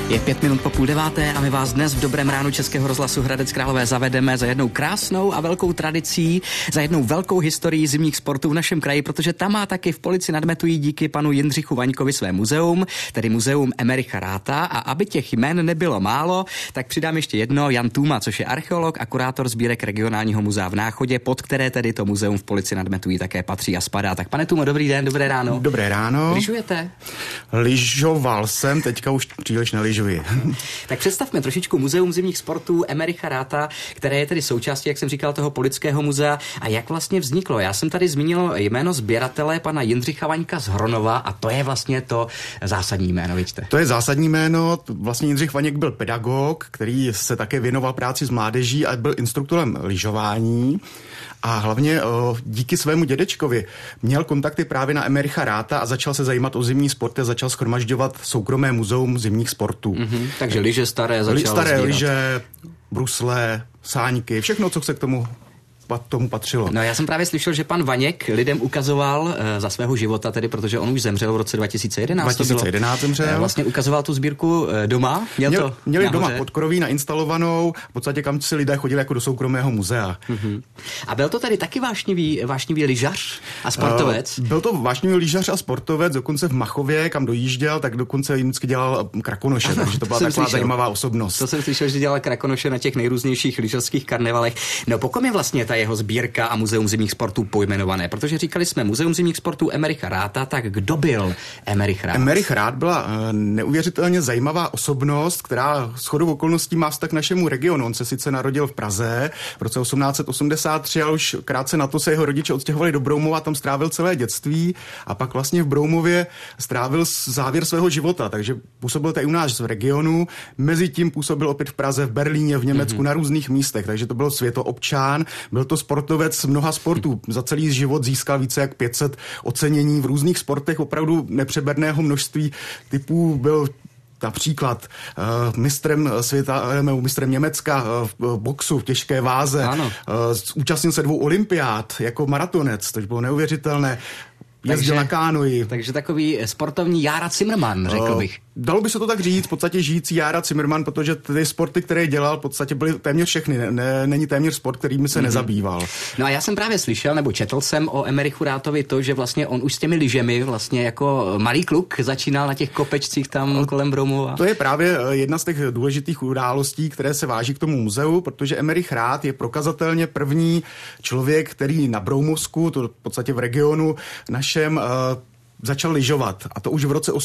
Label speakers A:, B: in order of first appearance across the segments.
A: Je 5 minut po 8:30 a my vás dnes v Dobrém ránu Českého rozhlasu Hradec Králové zavedeme za jednou krásnou a velkou tradicí, za jednou velkou historií zimních sportů v našem kraji, protože tam má taky v Polici nad Metují díky panu Jindřichu Vaňkovi své muzeum, tedy muzeum Emericha Ratha, a aby těch jmen nebylo málo, tak přidám ještě jedno, Jan Tůma, což je archeolog a kurátor sbírek regionálního muzea v Náchodě, pod které tedy to muzeum v Polici nad Metují také patří a spadá. Tak pane Tůmo, dobrý den, dobré ráno.
B: Dobré ráno.
A: Lyžujete?
B: Lyžoval jsem, teďka už příliš nelyžuji.
A: Tak představme trošičku muzeum zimních sportů Emericha Ratha, které je tedy součástí, jak jsem říkal, toho Polického muzea, a jak vlastně vzniklo. Já jsem tady zmínil jméno sběratele pana Jindřicha Vaňka z Hronova a to je vlastně to zásadní jméno, vidíte.
B: To je zásadní jméno. Vlastně Jindřich Vaněk byl pedagog, který se také věnoval práci s mládeží a byl instruktorem lyžování. A hlavně díky svému dědečkovi měl kontakty právě na Emericha Ratha a začal se zajímat o zimní sporty a začal shromažďovat soukromé muzeum zimních sportů.
A: Takže lyže staré začal
B: staré lyže, brusle, sáňky, všechno, co se k tomu patřilo.
A: No, já jsem právě slyšel, že pan Vaněk lidem ukazoval za svého života, tedy protože on už zemřel v roce 2011.
B: 2011 zemřel.
A: Vlastně ukazoval tu sbírku doma.
B: Měli doma podkroví nainstalovanou, v podstatě kam si lidé chodili jako do soukromého muzea.
A: A byl to tady taky vášnivý lyžař a sportovec?
B: Byl to vášnivý lyžař a sportovec, dokonce v Machově, kam dojížděl, tak dokonce vždycky dělal krakonoše, takže to byla taková zajímavá osobnost.
A: To jsem slyšel, že dělal krakonoše na těch nejrůznějších lyžařských karnevalech. No, po kom je vlastně ta jeho sbírka a muzeum zimních sportů pojmenované? Protože říkali jsme muzeum zimních sportů Emericha Ratha, tak kdo byl Emerich Rath?
B: Emericha Rath byla neuvěřitelně zajímavá osobnost, která shodou okolností má vztah k našemu regionu. On se sice narodil v Praze v roce 1883, ale už krátce na to se jeho rodiče odstěhovali do Broumova, tam strávil celé dětství a pak vlastně v Broumově strávil závěr svého života, takže působil tady u nás v regionu, mezitím působil opět v Praze, v Berlíně, v Německu, na různých místech, takže to byl světoobčan, byl to sportovec z mnoha sportů. Za celý život získal více jak 500 ocenění v různých sportech, opravdu nepřeberného množství typů. Byl například mistrem světa, mistrem Německa v boxu, v těžké váze. Účastnil se 2 olympiád jako maratonec, to bylo neuvěřitelné. Jezdil na kánoji.
A: Takže takový sportovní Jára Zimmermann, řekl bych.
B: Dalo by se to tak říct, v podstatě žijící Jára Zimmermann, protože ty sporty, které dělal, v podstatě byly téměř všechny. Není téměř sport, kterými se nezabýval.
A: No a já jsem právě slyšel, nebo četl jsem o Emerichu Rathovi to, že vlastně on už s těmi lyžemi vlastně jako malý kluk začínal na těch kopečcích tam kolem Broumova. To
B: je právě jedna z těch důležitých událostí, které se váží k tomu muzeu, protože Emerich Rath je prokazatelně první člověk, který na Broumovsku, to v podstatě v regionu našem, začal lyžovat. A to už v roce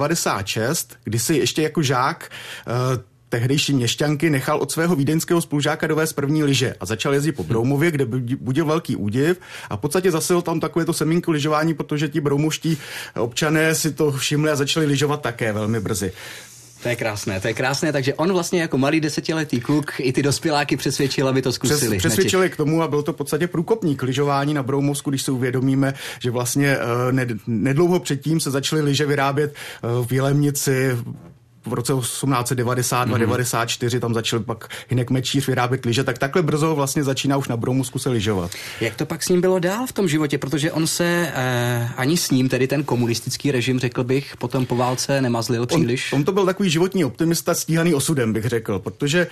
B: 1896, kdy si ještě jako žák tehdejší měšťanky nechal od svého vídeňského spolužáka dovést první lyže a začal jezdit po Broumově, kde budil velký údiv a v podstatě zasil tam takovéto semínko lyžování, protože ti broumovští občané si to všimli a začali lyžovat také velmi brzy.
A: To je krásné, takže on vlastně jako malý 10letý kluk i ty dospěláky přesvědčil, aby to zkusili.
B: Přesvědčili k tomu a byl to v podstatě průkopník lyžování na Broumovsku, když si uvědomíme, že vlastně nedlouho předtím se začaly lyže vyrábět v Jilemnici. V roce 1892-94 tam začal pak Hynek Mečíř vyrábět lyže, tak takhle brzo vlastně začíná už na Broumovsku se lyžovat.
A: Jak to pak s ním bylo dál v tom životě, protože on se ani s ním, tedy ten komunistický režim, řekl bych, potom po válce nemazlil příliš?
B: On to byl takový životní optimista stíhaný osudem, bych řekl, protože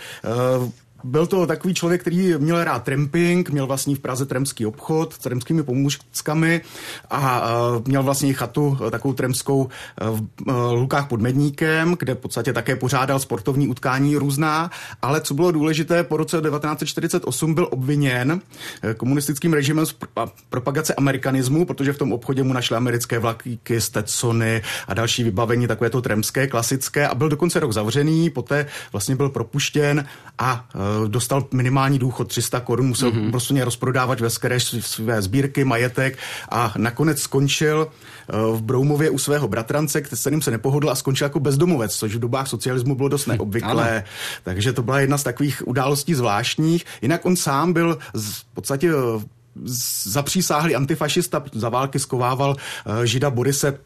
B: byl to takový člověk, který měl rád tramping, měl vlastně v Praze trampský obchod s trampskými pomůckami a měl vlastně chatu takovou trampskou v Lukách pod Medníkem, kde v podstatě také pořádal sportovní utkání různá, ale co bylo důležité, po roce 1948 byl obviněn komunistickým režimem z propagace amerikanismu, protože v tom obchodě mu našli americké vlaky, Stetsony a další vybavení, takové to trampské, klasické, a byl dokonce rok zavřený, poté vlastně byl propuštěn a dostal minimální důchod 300 korun, musel prostě rozprodávat veškeré své sbírky, majetek a nakonec skončil v Broumově u svého bratrance, s kterým se nepohodl a skončil jako bezdomovec, což v dobách socialismu bylo dost neobvyklé. Takže to byla jedna z takových událostí zvláštních. Jinak on sám byl v podstatě zapřísáhlý antifašista, za války skovával žida Borise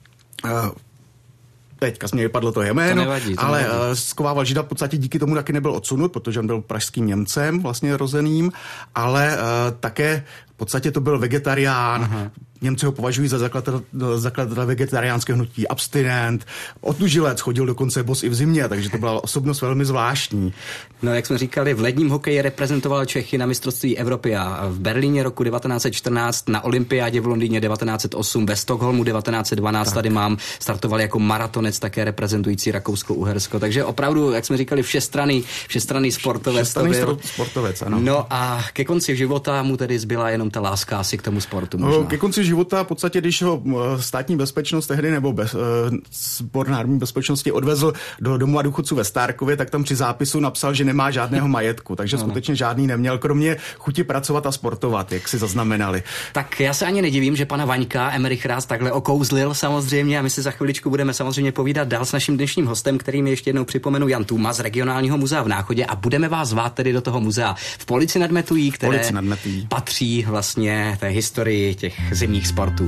B: teďka mě vypadlo to jméno, ale skovával žida v podstatě díky tomu taky nebyl odsunut, protože on byl pražským Němcem vlastně rozeným, ale také v podstatě to byl vegetarián. Aha. Němci ho považují za zakladatele vegetariánského hnutí, abstinent, otužilec, chodil dokonce bos i v zimě, takže to byla osobnost velmi zvláštní.
A: No, jak jsme říkali, v ledním hokeji reprezentoval Čechy na mistrovství Evropy a v Berlíně roku 1914, na olympiádě v Londýně 1908, ve Stockholmu 1912, tak. Tady mám, startoval jako maratonec, také reprezentující Rakousko-Uhersko, takže opravdu, jak jsme říkali, všestranný sportovec.
B: Sportovec, ano.
A: No a ke konci života mu tedy zbyla jenom ta láska asi k tomu sportu možná.
B: Ke konci života v podstatě, když ho státní bezpečnost tehdy nebo Sbor národní bezpečnosti odvezl do domova důchodců ve Stárkově, tak tam při zápisu napsal, že nemá žádného majetku, takže skutečně žádný neměl, kromě chuti pracovat a sportovat, jak si zaznamenali.
A: Tak já se ani nedivím, že pana Vaňka Emerich Ráz takhle okouzlil samozřejmě a my si za chviličku budeme samozřejmě povídat dál s naším dnešním hostem, kterým ještě jednou připomenu Jan Tůma z Regionálního muzea v Náchodě a budeme vás zvát tedy do toho muzea v Polici nad Metují, které patří vlastně té historii těch zimních sportů.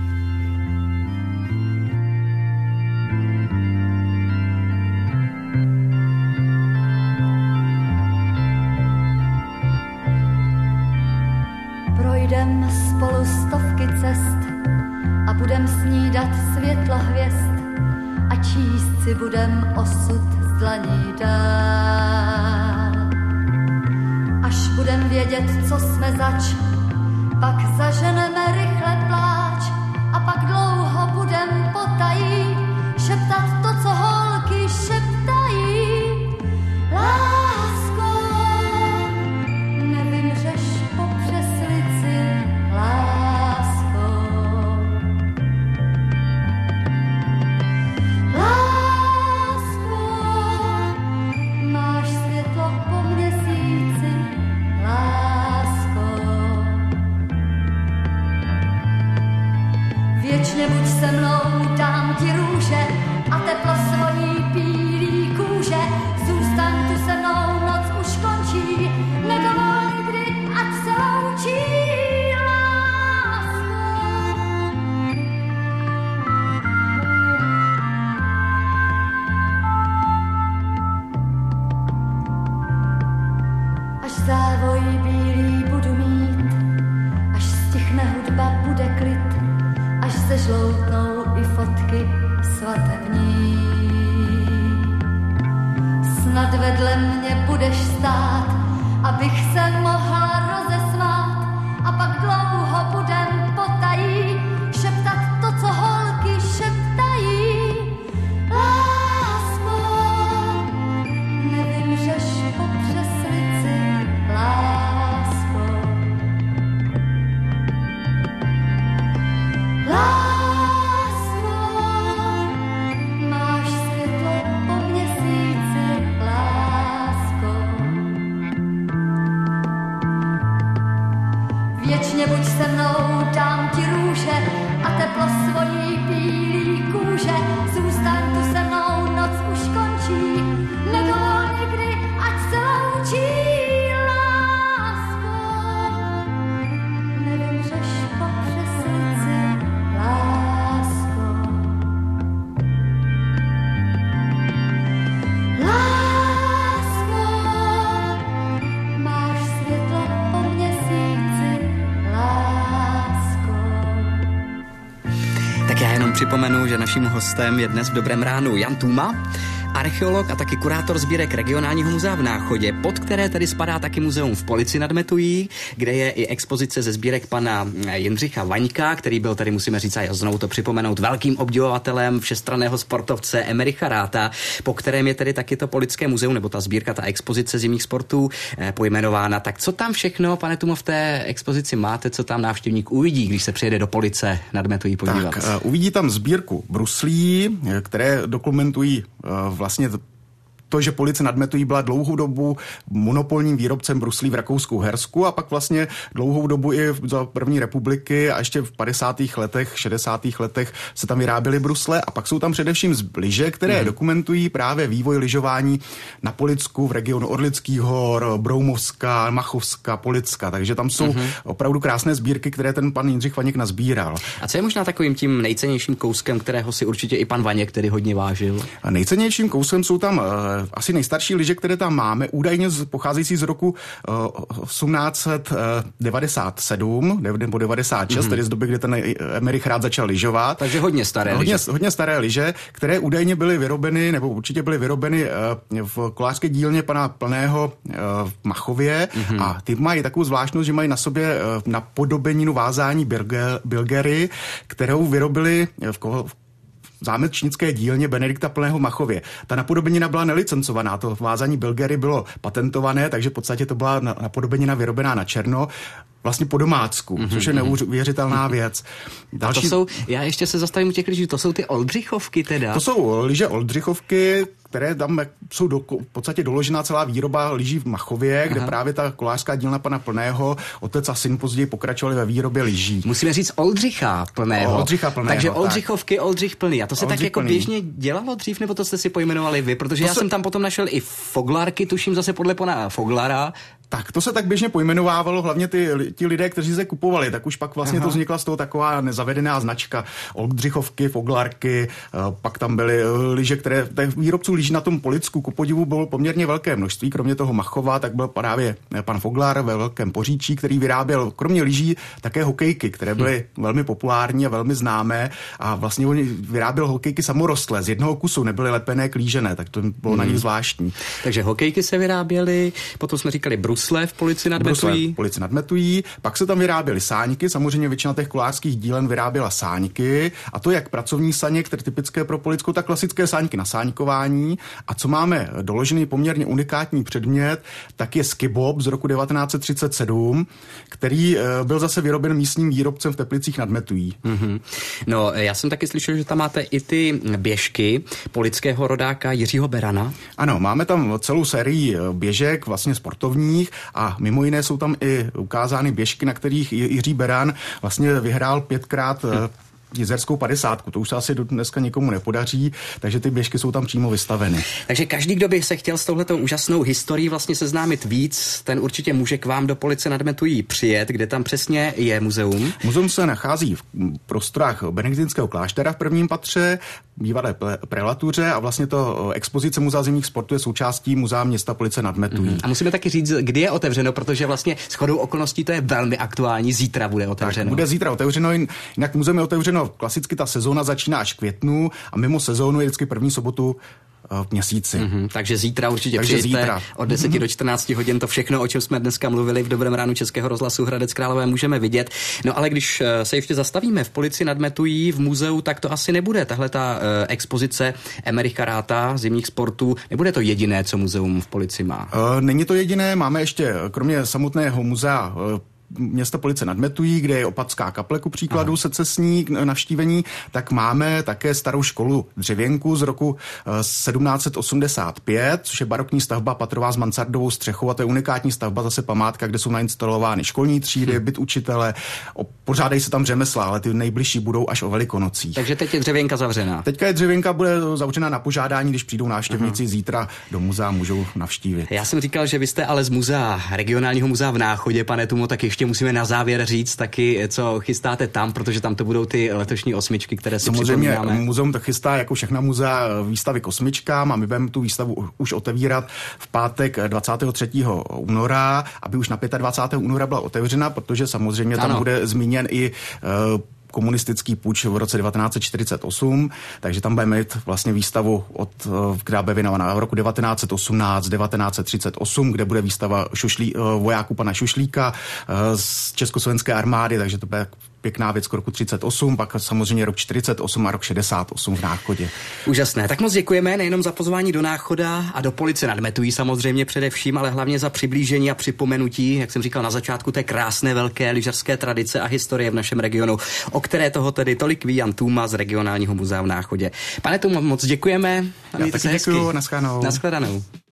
C: Projdem spolu stovky cest a budem snídat světlo hvězd a číst si budem osud z dlaní dál. Až budem vědět, co jsme zač, pak zaženeme rychle pláč a pak dlouho budem potají šeptat to, co holky šeptají. Lásko, nevymřeš po přeslici, lásko. Lásko, máš světlo po měsíci, lásko. Věčně buď se mnou, dám ti růže a teplo svojí bílý kůže. Zůstaň tu se mnou, noc už končí, nedovol nikdy, ať se loučí, lásko. Až závoj bílý budu mít, až stichne hudba, bude klid, až se žloutnou i fotky svatební. Snad vedle mě budeš stát, abych se mohla rozesmát a pak dlouho budem potají šeptat to, co holky šeptají. Lásko, nevymřeš po přeslici, lásko. Lásko, máš světlo po měsíci, lásko. Věčně buď se mnou, dám ti růže a teplo svojí bílý kůže. Zůstaň tu se mnou, noc už končí, nedovol nikdy, ať se loučí, lásko. Nevymřeš po přeslici, lásko. Lásko, máš světlo po měsíci, lásko.
A: Tak já jenom připomenu, že naším hostem je dnes v Dobrém ránu Jan Tůma, archeolog a taky kurátor sbírek Regionálního muzea v Náchodě, pod které tedy spadá taky muzeum v Polici nad Metují, kde je i expozice ze sbírek pana Jindřicha Vaňka, který byl tady, musíme říct, a znovu to připomenout, velkým obdivovatelem všestranného sportovce Emericha Ráta, po kterém je tedy taky to Polické muzeum, nebo ta sbírka, ta expozice zimních sportů pojmenována. Tak co tam všechno, pane Tumo, v té expozici máte, co tam návštěvník uvidí, když se přijede do Police nad Metují podívat?
B: Tak, uvidí tam sbírku bruslí, které dokumentují vlastně to, že Police nad Metují byla dlouhou dobu monopolním výrobcem bruslí v Rakousku-Uhersku a pak vlastně dlouhou dobu i za první republiky a ještě v 50. letech, 60. letech se tam vyráběly brusle a pak jsou tam především lyže, které dokumentují právě vývoj lyžování na Policku v regionu Orlických hor, Broumovska, Machovska, Policka, takže tam jsou opravdu krásné sbírky, které ten pan Jindřich Vaněk nazbíral.
A: A co je možná takovým tím nejcennějším kouskem, kterého si určitě i pan Vaněk tedy hodně vážil?
B: A nejcennějším kouskem jsou tam asi nejstarší lyže, které tam máme, údajně pocházející z roku 1897 nebo 96, tedy z doby, kdy ten Emerich rád začal lyžovat.
A: Takže hodně staré lyže.
B: Hodně staré lyže, které údajně byly vyrobeny, nebo určitě byly vyrobeny v kolářské dílně pana Plného v Machově a ty mají takovou zvláštnost, že mají na sobě napodobeninu vázání Bilgery, kterou vyrobili v zámečnické dílně Benedikta Plného v Machově. Ta napodobenina byla nelicencovaná, to vázání Bilgery bylo patentované, takže v podstatě to byla napodobenina vyrobená na černo, vlastně po domácku, což je neuvěřitelná věc.
A: Další... A to jsou, já ještě se zastavím u těch lyží, to jsou ty Oldřichovky teda?
B: To jsou lyže Oldřichovky, které tam jsou v podstatě doložená celá výroba lyží v Machově, kde právě ta kolářská dílna pana Plného, otec a syn později pokračovali ve výrobě lyží.
A: Musíme říct Oldřicha Plného.
B: Oldřicha Plného.
A: Takže Oldřichovky, Oldřich Plný. A to se Oldřich tak jako Plný. Běžně dělalo dřív, nebo to jste si pojmenovali vy? Protože já jsem tam potom našel i Foglarky, tuším zase podle pana Foglara.
B: Tak to se tak běžně pojmenovávalo, hlavně ti lidé, kteří se kupovali, tak už pak vlastně to vznikla z toho taková nezavedená značka Oldřichovky, Foglarky, pak tam byly lyže, které výrobců lyží na tom Policku ku podivu bylo poměrně velké množství, kromě toho Machova, tak byl právě pan Foglar ve Velkém Poříčí, který vyráběl kromě lyží také hokejky, které byly velmi populární a velmi známé a vlastně on vyráběl hokejky samorostlé, z jednoho kusu, nebyly lepené klížené, tak to bylo na nich zvláštní.
A: Takže hokejky se vyráběly, potom jsme říkali brusle v Polici nad Metují.
B: Polici nad Metují, pak se tam vyráběly sáňky, samozřejmě většina těch kolářských dílen vyráběla sáňky, a to jak pracovní saně, které typické pro Policku, tak klasické sáňky na sáňkování. A co máme doložený poměrně unikátní předmět, tak je skibob z roku 1937, který byl zase vyroben místním výrobcem v Teplicích nad Metují.
A: No, já jsem taky slyšel, že tam máte i ty běžky polického rodáka Jiřího Berana.
B: Ano, máme tam celou sérii běžek, vlastně sportovních, a mimo jiné jsou tam i ukázány běžky, na kterých Jiří Beran vlastně vyhrál 5krát jizerskou 50. To už se asi dneska nikomu nepodaří, takže ty běžky jsou tam přímo vystaveny.
A: Takže každý, kdo by se chtěl s touhletou úžasnou historií vlastně seznámit víc, ten určitě může k vám do Police nad Metují přijet, kde tam přesně je muzeum.
B: Muzeum se nachází v prostorách benediktinského kláštera v prvním patře, bývalé prelatuře, a vlastně to expozice Muzea zimních sportů je součástí Muzea města Police nad Metují.
A: A musíme taky říct, kdy je otevřeno, protože vlastně shodou okolností to je velmi aktuální, zítra bude otevřeno.
B: Tak, bude zítra otevřeno, jinak muzeum je otevřeno klasicky, ta sezóna začíná až v květnu a mimo sezónu je vždycky první sobotu v měsíci.
A: Takže zítra určitě přijďte od 10 do 14 hodin, to všechno, o čem jsme dneska mluvili v Dobrém ránu Českého rozhlasu Hradec Králové, můžeme vidět. No ale když se ještě zastavíme v Polici nad Metují v muzeu, tak to asi nebude. Tahle ta expozice Emericha Ratha zimních sportů, nebude to jediné, co muzeum v Polici má.
B: Není to jediné, máme ještě kromě samotného muzea města Police nad Metují, kde je Opatská kaple ku příkladu secesní navštívení, tak máme také starou školu Dřevěnku z roku 1785, což je barokní stavba patrová s mansardovou střechou, a to je unikátní stavba, zase památka, kde jsou nainstalovány školní třídy, byt učitele, pořádají se tam řemesla, ale ty nejbližší budou až o Velikonocích.
A: Takže teď je Dřevěnka zavřená.
B: Teďka je Dřevěnka, bude zavřená na požádání, když přijdou návštěvníci zítra do muzea, můžou navštívit.
A: Já jsem říkal, že vy jste ale z muzea, regionálního muzea v Náchodě, pane Tumo, tak ještě musíme na závěr říct taky, co chystáte tam, protože tam to budou ty letošní osmičky, které si připomínáme.
B: Samozřejmě muzeum to chystá jako všechna muzea výstavy k osmičkám a my budeme tu výstavu už otevírat v pátek 23. února, aby už na 25. února byla otevřena, protože samozřejmě tam bude zmíněn i komunistický puč v roce 1948, takže tam budeme mít vlastně výstavu která bude věnovaná v roku 1918, 1938, kde bude výstava vojáků pana Šušlíka z československé armády, takže to bude pěkná věc k roku 38, pak samozřejmě rok 48 a rok 68 v Náchodě.
A: Úžasné. Tak moc děkujeme nejenom za pozvání do Náchoda a do Police nad Metují samozřejmě především, ale hlavně za přiblížení a připomenutí, jak jsem říkal na začátku, té krásné velké lyžařské tradice a historie v našem regionu, o které toho tedy tolik ví Jan Tůma z regionálního muzea v Náchodě. Pane Tůmo, moc děkujeme.
B: Já taky děkuju, naschledanou.